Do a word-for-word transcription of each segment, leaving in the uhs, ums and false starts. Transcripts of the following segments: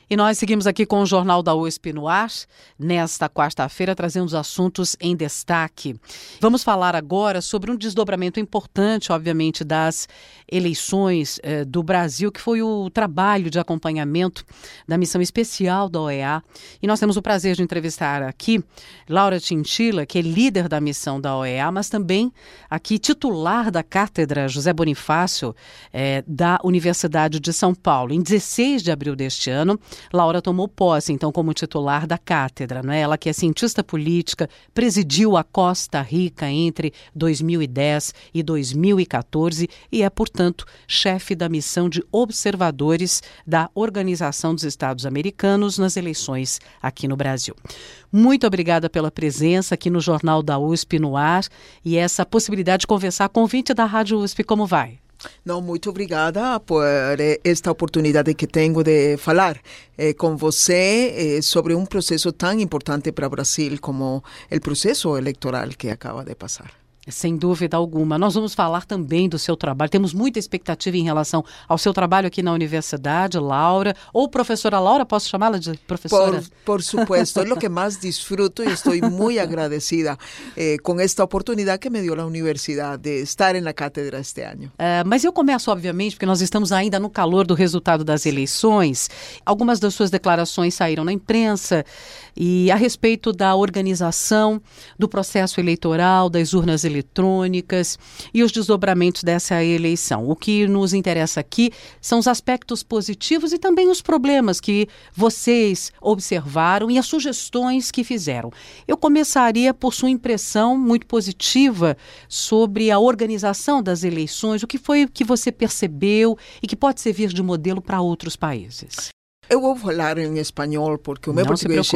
E nós seguimos aqui com o Jornal da U S P no ar. Nesta quarta-feira, trazemos assuntos em destaque. Vamos falar agora sobre um desdobramento importante, obviamente, das eleições eh, do Brasil, que foi o trabalho de acompanhamento da missão especial da O E A. E nós temos o prazer de entrevistar aqui Laura Chinchilla, que é líder da missão da O E A, mas também aqui titular da Cátedra José Bonifácio eh, da Universidade de São Paulo. Em dezesseis de abril deste ano, Laura tomou posse, então, como titular da cátedra, né? Ela que é cientista política, presidiu a Costa Rica entre dois mil e dez e dois mil e quatorze e é, portanto, chefe da missão de observadores da Organização dos Estados Americanos nas eleições aqui no Brasil. Muito obrigada pela presença aqui no Jornal da U S P no ar e essa possibilidade de conversar. Convite da Rádio U S P, como vai? Não, muito obrigada por esta oportunidade que tenho de falar eh, com você eh, sobre um processo tão importante para o Brasil como o processo eleitoral que acaba de passar. Sem dúvida alguma. Nós vamos falar também do seu trabalho. Temos muita expectativa em relação ao seu trabalho aqui na universidade, Laura, ou professora Laura, posso chamá-la de professora? Por, por supuesto, é o que mais disfruto e estou muito agradecida eh, com esta oportunidade que me deu a universidade de estar na cátedra este ano. Uh, mas eu começo, obviamente, porque nós estamos ainda no calor do resultado das eleições. Algumas das suas declarações saíram na imprensa e a respeito da organização do processo eleitoral, das urnas eletrônicas e os desdobramentos dessa eleição. O que nos interessa aqui são os aspectos positivos e também os problemas que vocês observaram e as sugestões que fizeram. Eu começaria por sua impressão muito positiva sobre a organização das eleições, o que foi que você percebeu e que pode servir de modelo para outros países. Eu vou falar em espanhol porque o meu Não português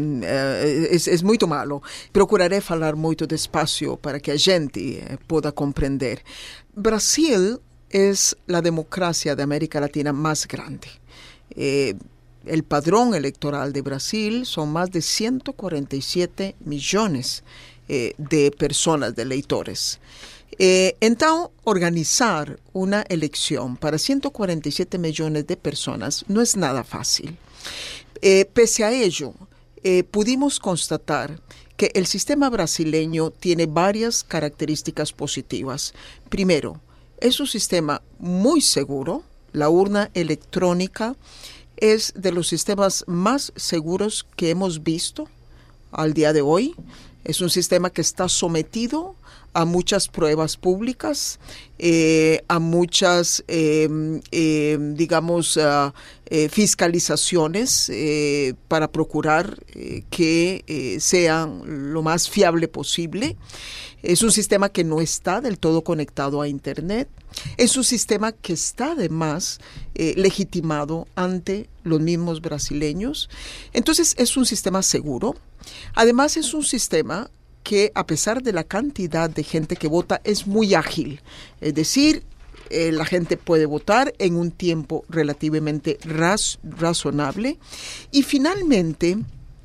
é, é, é muito malo. Procurarei falar muito despacio para que a gente possa compreender. Brasil é a democracia da América Latina mais grande. Eh, o padrão eleitoral de Brasil são mais de ciento cuarenta y siete milhões eh, de pessoas, de eleitores. Eh, então, organizar uma eleição para ciento cuarenta y siete millones de personas no es nada fácil. Eh, pese a ello, eh, pudimos constatar que el sistema brasileño tiene varias características positivas. Primero, es un sistema muy seguro. La urna electrónica es de los sistemas más seguros que hemos visto al día de hoy. Es un sistema que está sometido a muchas pruebas públicas, eh, a muchas, eh, eh, digamos, uh, eh, fiscalizaciones eh, para procurar eh, que eh, sean lo más fiable posible. Es un sistema que no está del todo conectado a Internet. Es un sistema que está además eh, legitimado ante los mismos brasileños. Entonces es un sistema seguro. Además es un sistema que a pesar de la cantidad de gente que vota es muy ágil. Es decir, eh, la gente puede votar en un tiempo relativamente raz- razonable. Y finalmente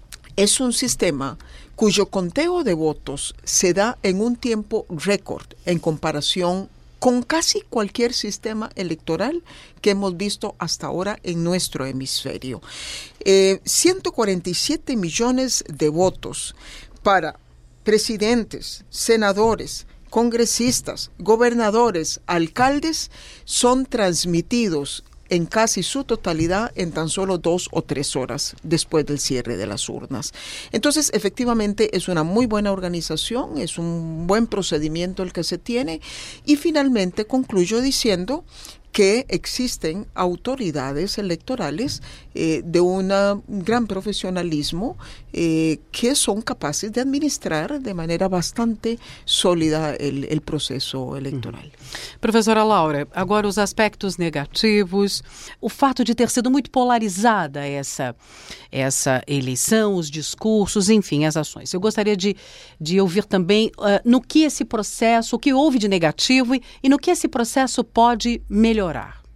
es un sistema cuyo conteo de votos se da en un tiempo récord en comparación con casi cualquier sistema electoral que hemos visto hasta ahora en nuestro hemisferio. Eh, ciento cuarenta y siete millones de votos para presidentes, senadores, congresistas, gobernadores, alcaldes son transmitidos en casi su totalidad en tan solo dos o tres horas después del cierre de las urnas. Entonces, efectivamente, es una muy buena organización, es un buen procedimiento el que se tiene y finalmente concluyo diciendo que existen autoridades electorales eh, de un gran profesionalismo eh, que son capaces de administrar de maneira bastante sólida el, el processo eleitoral. Uhum. Professora Laura, agora os aspectos negativos, o fato de ter sido muito polarizada essa, essa eleição, os discursos, enfim, as ações. Eu gostaria de, de ouvir também uh, no que esse processo, o que houve de negativo e, e no que esse processo pode melhorar.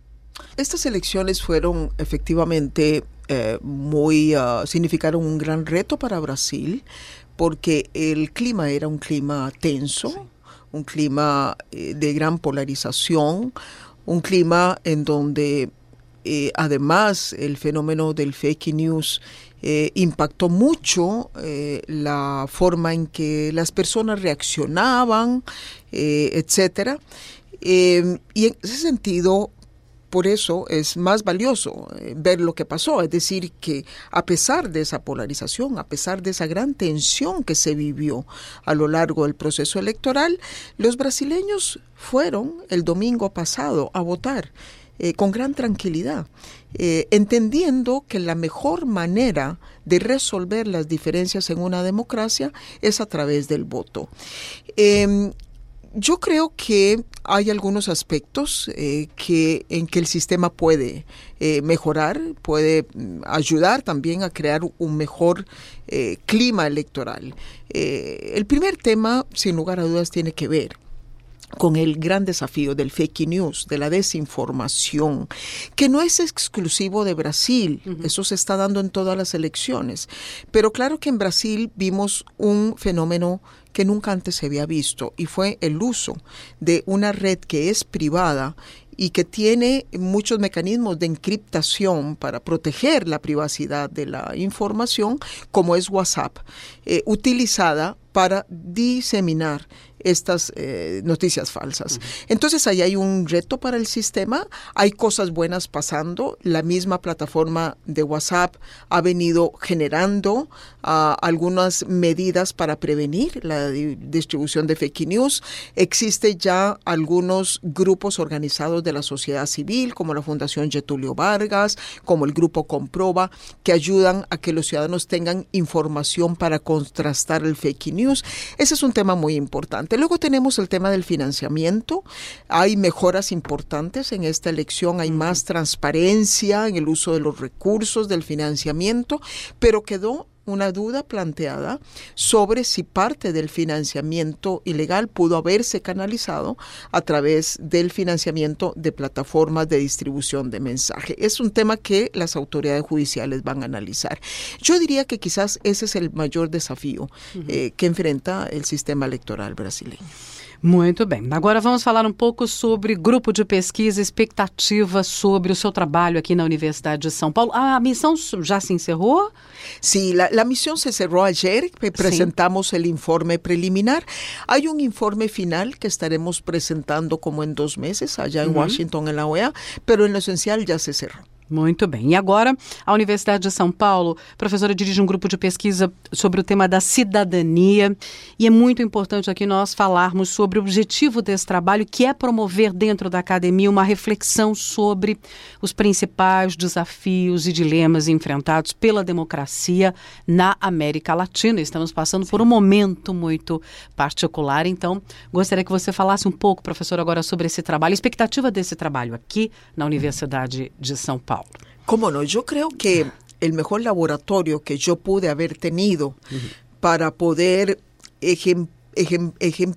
Estas elecciones fueron efectivamente eh, muy, uh, significaron un gran reto para Brasil porque el clima era un clima tenso, sí. un clima eh, de gran polarización, un clima en donde eh, además el fenómeno del fake news eh, impactó mucho eh, la forma en que las personas reaccionaban, eh, etcétera. Eh, y en ese sentido, por eso es más valioso eh, ver lo que pasó, es decir, que a pesar de esa polarización, a pesar de esa gran tensión que se vivió a lo largo del proceso electoral, los brasileños fueron el domingo pasado a votar eh, con gran tranquilidad, eh, entendiendo que la mejor manera de resolver las diferencias en una democracia es a través del voto. Eh, Yo creo que hay algunos aspectos eh, que, en que el sistema puede eh, mejorar, puede ayudar también a crear un mejor eh, clima electoral. Eh, el primer tema, sin lugar a dudas, tiene que ver con el gran desafío del fake news, de la desinformación, que no es exclusivo de Brasil, uh-huh. Eso se está dando en todas las elecciones, pero claro que en Brasil vimos un fenómeno que nunca antes se había visto, y fue el uso de una red que es privada y que tiene muchos mecanismos de encriptación para proteger la privacidad de la información, como es WhatsApp, eh, utilizada para diseminar estas eh, noticias falsas. Uh-huh. Entonces ahí hay un reto para el sistema, hay cosas buenas pasando, la misma plataforma de WhatsApp ha venido generando uh, algunas medidas para prevenir la di- distribución de fake news. Existe ya algunos grupos organizados de la sociedad civil, como la Fundación Getúlio Vargas, como el Grupo Comproba, que ayudan a que los ciudadanos tengan información para contrastar el fake news. Ese es un tema muy importante. Luego tenemos el tema del financiamiento. Hay mejoras importantes en esta elección, hay más transparencia en el uso de los recursos del financiamiento, pero quedó una duda planteada sobre si parte del financiamiento ilegal pudo haberse canalizado a través del financiamiento de plataformas de distribución de mensaje. Es un tema que las autoridades judiciales van a analizar. Yo diría que quizás ese es el mayor desafío uh-huh. eh, que enfrenta el sistema electoral brasileño. Muito bem. Agora vamos falar um pouco sobre grupo de pesquisa, expectativa sobre o seu trabalho aqui na Universidade de São Paulo. A missão já se encerrou? Sí, la, la misión se cerró ayer, presentamos sí. el informe preliminar. Hay un informe final que estaremos presentando como en dos meses allá en uh-huh. Washington, en la O E A, pero en lo esencial ya se cerró. Muito bem. E agora, a Universidade de São Paulo, a professora dirige um grupo de pesquisa sobre o tema da cidadania, e é muito importante aqui nós falarmos sobre o objetivo desse trabalho, que é promover dentro da academia uma reflexão sobre os principais desafios e dilemas enfrentados pela democracia na América Latina. Estamos passando por um momento muito particular, então gostaria que você falasse um pouco, professora, agora sobre esse trabalho, a expectativa desse trabalho aqui na Universidade de São Paulo. Cómo no, yo creo que el mejor laboratorio que yo pude haber tenido uh-huh. para poder ejem, ejem, ejem,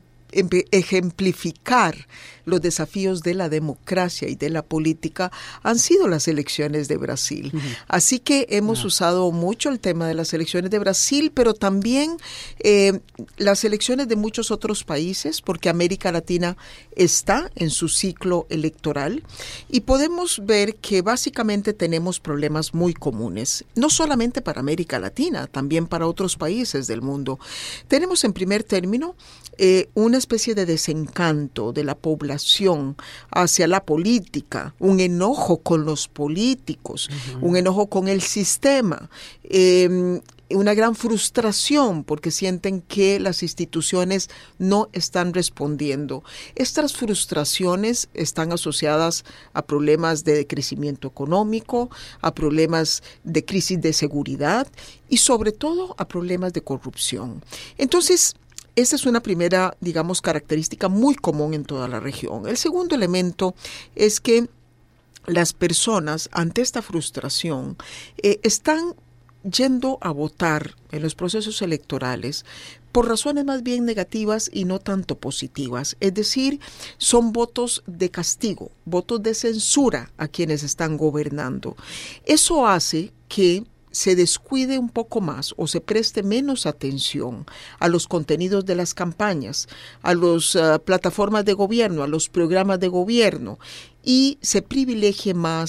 ejemplificar los desafíos de la democracia y de la política han sido las elecciones de Brasil. Uh-huh. Así que hemos uh-huh. usado mucho el tema de las elecciones de Brasil, pero también eh, las elecciones de muchos otros países, porque América Latina está en su ciclo electoral y podemos ver que básicamente tenemos problemas muy comunes, no solamente para América Latina, también para otros países del mundo. Tenemos en primer término eh, una especie de desencanto de la población hacia la política, un enojo con los políticos, uh-huh. un enojo con el sistema, eh, una gran frustración porque sienten que las instituciones no están respondiendo. Estas frustraciones están asociadas a problemas de crecimiento económico, a problemas de crisis de seguridad y sobre todo a problemas de corrupción. Entonces, esta es una primera, digamos, característica muy común en toda la región. El segundo elemento es que las personas, ante esta frustración, eh, están yendo a votar en los procesos electorales por razones más bien negativas y no tanto positivas. Es decir, son votos de castigo, votos de censura a quienes están gobernando. Eso hace que se descuide un poco más o se preste menos atención a los contenidos de las campañas, a las uh, plataformas de gobierno, a los programas de gobierno y se privilegie más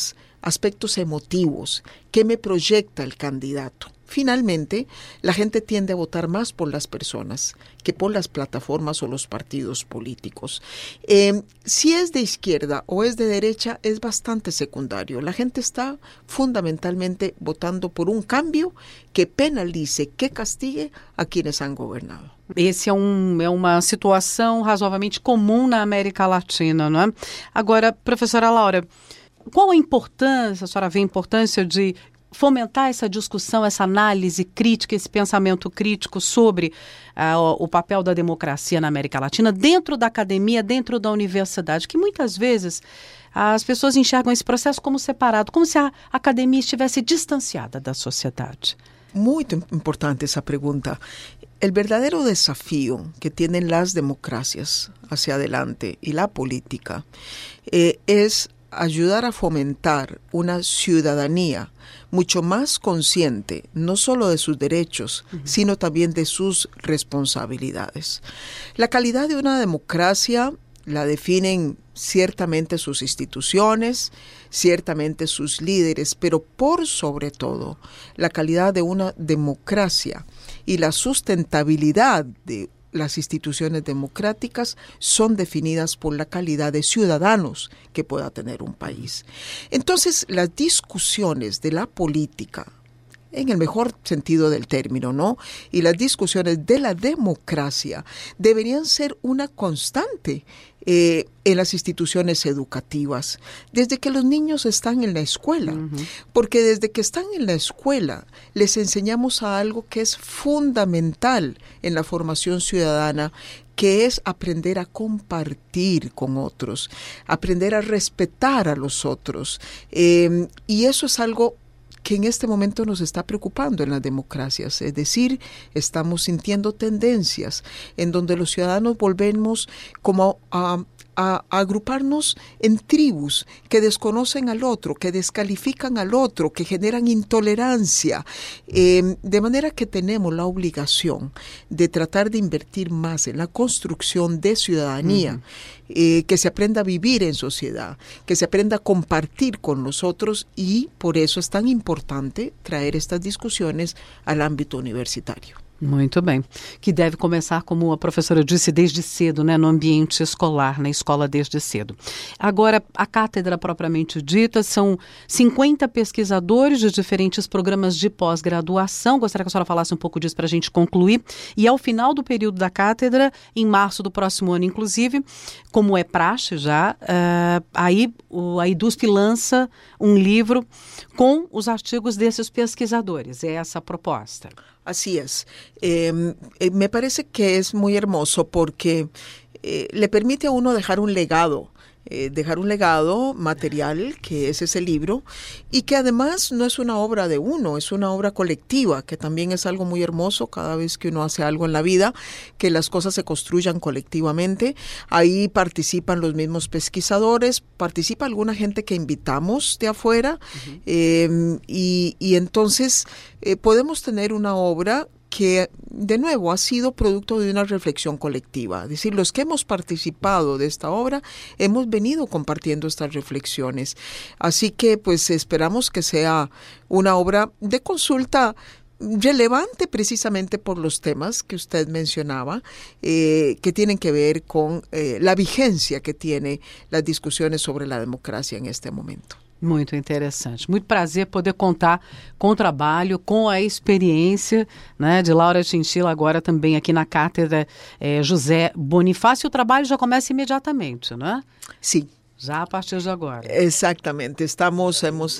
aspectos emotivos, qué me proyecta el candidato. Finalmente, la gente tiende a votar más por las personas que por las plataformas o los partidos políticos. Eh, si es de izquierda o es de derecha, es bastante secundario. La gente está fundamentalmente votando por un cambio que penalice, que castigue a quienes han gobernado. Esse é, um, é uma situação razoavelmente comum na América Latina, não é? Agora, professora Laura, qual a importância, a senhora vê a importância de fomentar essa discussão, essa análise crítica, esse pensamento crítico sobre uh, o, o papel da democracia na América Latina, dentro da academia, dentro da universidade, que muitas vezes as pessoas enxergam esse processo como separado, como se a academia estivesse distanciada da sociedade? Muito importante essa pergunta. El verdadero desafío que tienen las democracias hacia adelante y la política eh, es ayudar a fomentar una ciudadanía mucho más consciente, no solo de sus derechos, uh-huh. sino también de sus responsabilidades. La calidad de una democracia la definen ciertamente sus instituciones, ciertamente sus líderes, pero por sobre todo la calidad de una democracia y la sustentabilidad de las instituciones democráticas son definidas por la calidad de ciudadanos que pueda tener un país. Entonces, las discusiones de la política, en el mejor sentido del término, ¿no? Y las discusiones de la democracia deberían ser una constante eh, en las instituciones educativas, desde que los niños están en la escuela, uh-huh. porque desde que están en la escuela les enseñamos a algo que es fundamental en la formación ciudadana, que es aprender a compartir con otros, aprender a respetar a los otros, eh, y eso es algo que en este momento nos está preocupando en las democracias, es decir, estamos sintiendo tendencias en donde los ciudadanos volvemos como a, a, a agruparnos en tribus que desconocen al otro, que descalifican al otro, que generan intolerancia, eh, de manera que tenemos la obligación de tratar de invertir más en la construcción de ciudadanía, uh-huh. Eh, que se aprenda a vivir en sociedad, que se aprenda a compartir con los otros, y por eso es tan importante traer estas discusiones al ámbito universitario. Muito bem. Que deve começar, como a professora disse, desde cedo, né, no ambiente escolar, na escola desde cedo. Agora, a cátedra propriamente dita, são cinquenta pesquisadores de diferentes programas de pós-graduação. Gostaria que a senhora falasse um pouco disso para a gente concluir. E ao final do período da cátedra, em março do próximo ano, inclusive, como é praxe já, uh, aí o, a IDUSP lança um livro com os artigos desses pesquisadores. É essa a proposta. Así es. Eh, eh, me parece que es muy hermoso porque eh, le permite a uno dejar un legado, eh, dejar un legado material, que es ese libro, y que además no es una obra de uno, es una obra colectiva, que también es algo muy hermoso cada vez que uno hace algo en la vida, que las cosas se construyan colectivamente. Ahí participan los mismos pesquisadores, participa alguna gente que invitamos de afuera, uh-huh. eh, y, y entonces eh, podemos tener una obra que, de nuevo, ha sido producto de una reflexión colectiva. Es decir, los que hemos participado de esta obra hemos venido compartiendo estas reflexiones. Así que, pues, esperamos que sea una obra de consulta relevante precisamente por los temas que usted mencionaba, eh, que tienen que ver con eh, la vigencia que tiene las discusiones sobre la democracia en este momento. Muito interessante. Muito prazer poder contar com o trabalho, com a experiência, né, de Laura Chinchilla, agora também aqui na Cátedra eh, José Bonifácio. O trabalho já começa imediatamente, né? Sim. Já a partir de agora. Exatamente. Estamos... Hemos...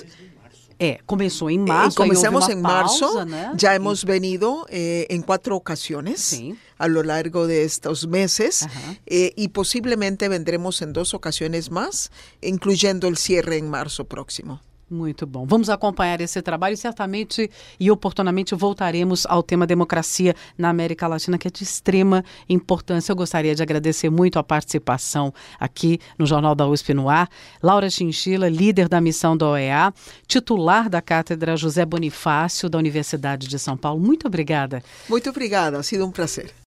É, começou em março. Eh, comenzamos en pausa, marzo, né? ya hemos venido eh, en cuatro ocasiones sí. a lo largo de estos meses, eh, y posiblemente vendremos en dos ocasiones más, incluyendo el cierre en marzo próximo. Muito bom. Vamos acompanhar esse trabalho e certamente e oportunamente voltaremos ao tema democracia na América Latina, que é de extrema importância. Eu gostaria de agradecer muito a participação aqui no Jornal da U S P no Ar. Laura Chinchilla, líder da missão da O E A, titular da Cátedra José Bonifácio da Universidade de São Paulo. Muito obrigada. Muito obrigada, ha sido um prazer.